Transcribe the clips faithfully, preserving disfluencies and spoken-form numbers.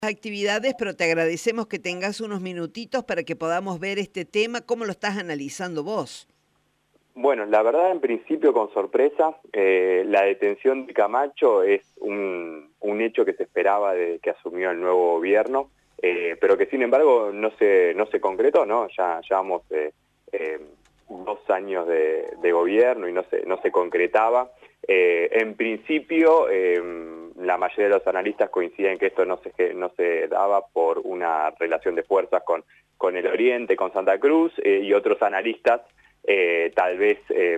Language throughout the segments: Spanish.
Actividades, pero te agradecemos que tengas unos minutitos para que podamos ver este tema. ¿Cómo lo estás analizando vos? Bueno, la verdad, en principio, con sorpresa, eh, la detención de Camacho es un, un hecho que se esperaba desde que asumió el nuevo gobierno, eh, pero que sin embargo no se, no se concretó, ¿no? Ya llevamos eh, eh, dos años de, de gobierno y no se, no se concretaba. Eh, en principio, eh, la mayoría de los analistas coinciden que esto no se, no se daba por una relación de fuerzas con, con el Oriente, con Santa Cruz, eh, y otros analistas Eh, tal vez eh,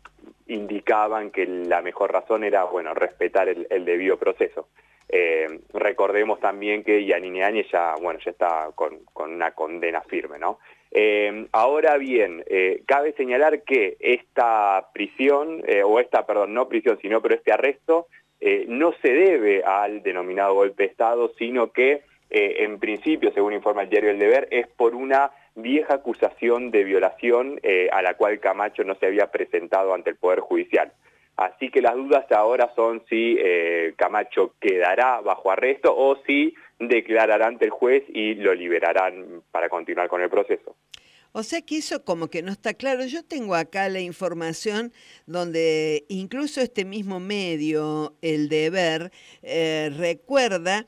indicaban que la mejor razón era, bueno, respetar el, el debido proceso. Eh, recordemos también que Yanine Áñez ya, bueno, ya está con, con una condena firme, ¿no? Eh, ahora bien, eh, cabe señalar que esta prisión, eh, o esta, perdón, no prisión, sino pero este arresto, eh, no se debe al denominado golpe de Estado, sino que eh, en principio, según informa el diario El Deber, es por una vieja acusación de violación eh, a la cual Camacho no se había presentado ante el Poder Judicial. Así que las dudas ahora son si eh, Camacho quedará bajo arresto o si declarará ante el juez y lo liberarán para continuar con el proceso. O sea que eso como que no está claro. Yo tengo acá la información donde incluso este mismo medio, El Deber, eh, recuerda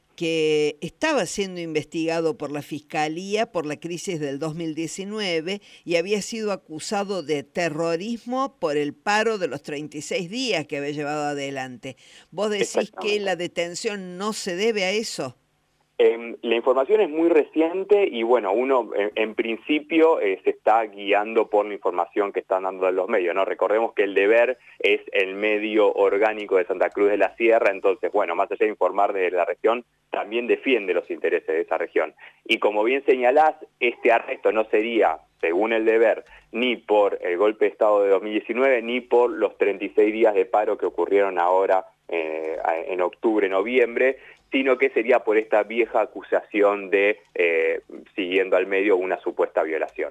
que estaba siendo investigado por la Fiscalía por la crisis del dos mil diecinueve y había sido acusado de terrorismo por el paro de los treinta y seis días que había llevado adelante. ¿Vos decís que la detención no se debe a eso? Eh, la información es muy reciente y bueno, uno en, en principio eh, se está guiando por la información que están dando los medios, ¿no? Recordemos que El Deber es el medio orgánico de Santa Cruz de la Sierra, entonces bueno, más allá de informar de la región, también defiende los intereses de esa región. Y como bien señalás, este arresto no sería, según El Deber, ni por el golpe de Estado de dos mil diecinueve, ni por los treinta y seis días de paro que ocurrieron ahora eh, en octubre, noviembre, sino que sería por esta vieja acusación de, eh, siguiendo al medio, una supuesta violación.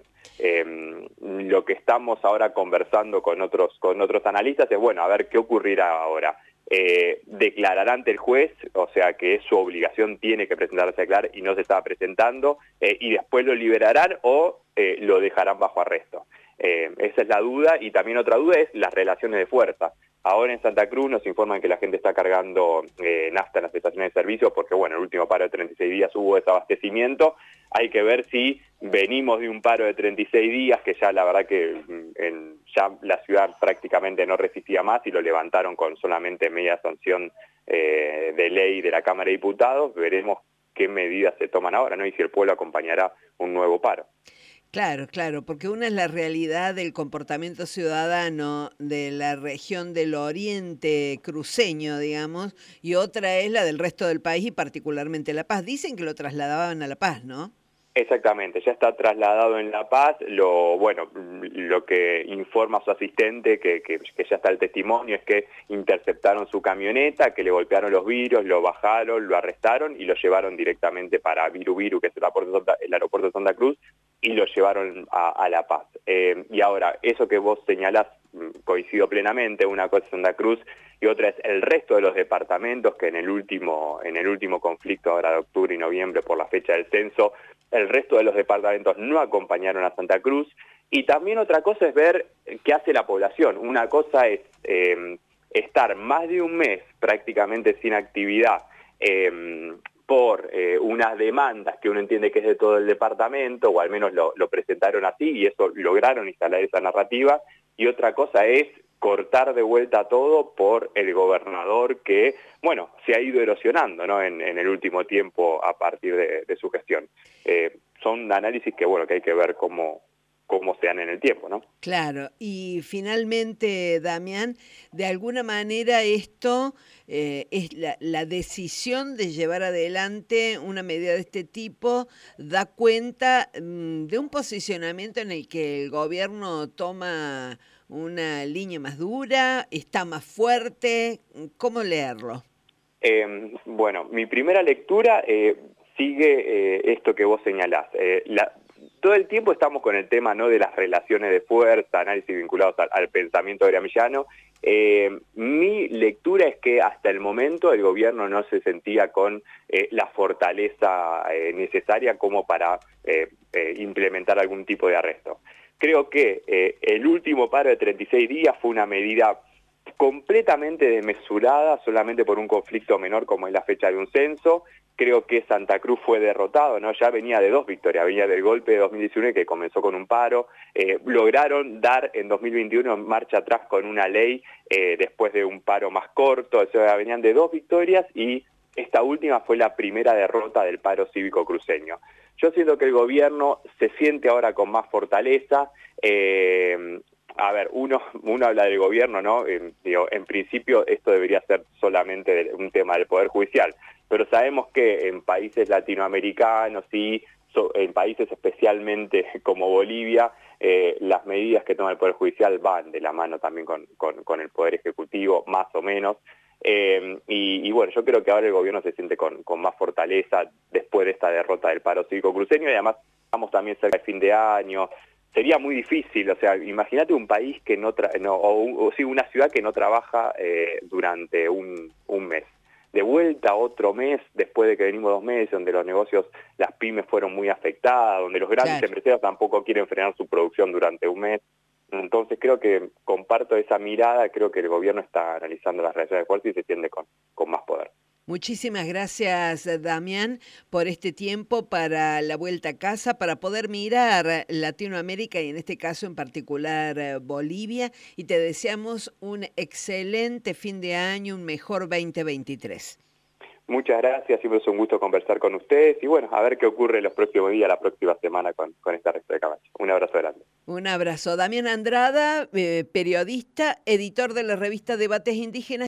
Eh, lo que estamos ahora conversando con otros, con otros analistas es, bueno, a ver qué ocurrirá ahora. Eh, declarará ante el juez, o sea que es su obligación, tiene que presentarse a declarar y no se estaba presentando, eh, y después lo liberarán o eh, lo dejarán bajo arresto. Eh, esa es la duda, y también otra duda es las relaciones de fuerza. Ahora en Santa Cruz nos informan que la gente está cargando eh, nafta en las estaciones de servicio porque, bueno, el último paro de treinta y seis días hubo desabastecimiento. Hay que ver si venimos de un paro de treinta y seis días, que ya la verdad que en, ya la ciudad prácticamente no resistía más y lo levantaron con solamente media sanción eh, de ley de la Cámara de Diputados. Veremos qué medidas se toman ahora, ¿no? Y si el pueblo acompañará un nuevo paro. Claro, claro, porque una es la realidad del comportamiento ciudadano de la región del oriente cruceño, digamos, y otra es la del resto del país y particularmente La Paz. Dicen que lo trasladaban a La Paz, ¿no? Exactamente, ya está trasladado en La Paz. Lo bueno, lo que informa su asistente, que, que, que ya está el testimonio, es que interceptaron su camioneta, que le golpearon los vidrios, lo bajaron, lo arrestaron y lo llevaron directamente para Viru Viru, que es el aeropuerto de Santa, el aeropuerto de Santa Cruz, y lo llevaron a, a La Paz. Eh, y ahora, eso que vos señalás, coincido plenamente, una cosa es Santa Cruz y otra es el resto de los departamentos que en el último, en el último conflicto ahora de octubre y noviembre por la fecha del censo, el resto de los departamentos no acompañaron a Santa Cruz. Y también otra cosa es ver qué hace la población. Una cosa es eh, estar más de un mes prácticamente sin actividad eh, por eh, unas demandas que uno entiende que es de todo el departamento, o al menos lo, lo presentaron así, y eso lograron instalar esa narrativa. Y otra cosa es cortar de vuelta todo por el gobernador que, bueno, se ha ido erosionando, ¿no? en, en el último tiempo a partir de, de su gestión. Eh, son análisis que, bueno, que hay que ver cómo, cómo se dan en el tiempo, ¿no? Claro, y finalmente, Damián, de alguna manera esto eh, es la, la decisión de llevar adelante una medida de este tipo, da cuenta mmm, de un posicionamiento en el que el gobierno toma una línea más dura, está más fuerte. ¿Cómo leerlo? Eh, bueno, mi primera lectura eh, sigue eh, esto que vos señalás. Eh, la, todo el tiempo estamos con el tema, ¿no?, de las relaciones de fuerza, análisis vinculados al, al pensamiento gramsciano, Eh, mi lectura es que hasta el momento el gobierno no se sentía con eh, la fortaleza eh, necesaria como para eh, eh, implementar algún tipo de arresto. Creo que eh, el último paro de treinta y seis días fue una medida completamente desmesurada solamente por un conflicto menor como es la fecha de un censo. Creo que Santa Cruz fue derrotado, ¿no? Ya venía de dos victorias, venía del golpe de dos mil diecinueve que comenzó con un paro, eh, lograron dar en dos mil veintiuno marcha atrás con una ley eh, después de un paro más corto, o sea, venían de dos victorias y esta última fue la primera derrota del paro cívico cruceño. Yo siento que el gobierno se siente ahora con más fortaleza. eh, A ver, uno, uno habla del gobierno, ¿no? Eh, digo, en principio esto debería ser solamente un tema del Poder Judicial, pero sabemos que en países latinoamericanos y so, en países especialmente como Bolivia, eh, las medidas que toma el Poder Judicial van de la mano también con, con, con el Poder Ejecutivo, más o menos. Eh, y, y bueno, yo creo que ahora el gobierno se siente con, con más fortaleza después de esta derrota del paro cívico cruceño y además estamos también cerca de fin de año. Sería muy difícil, o sea, imagínate un país que no, tra no o, un, o sí, una ciudad que no trabaja eh, durante un, un mes. De vuelta otro mes, después de que venimos dos meses, donde los negocios, las pymes fueron muy afectadas, donde los grandes claro. empresarios tampoco quieren frenar su producción durante un mes. Entonces creo que comparto esa mirada, creo que el gobierno está analizando las relaciones de fuerza y se tiende con, con más poder. Muchísimas gracias, Damián, por este tiempo para la vuelta a casa, para poder mirar Latinoamérica y en este caso en particular Bolivia. Y te deseamos un excelente fin de año, un mejor veinte veintitrés. Muchas gracias, siempre es un gusto conversar con ustedes y bueno, a ver qué ocurre los próximos días, la próxima semana con, con esta Resto de Caballo. Un abrazo grande. Un abrazo. Damián Andrada, eh, periodista, editor de la revista Debates Indígenas.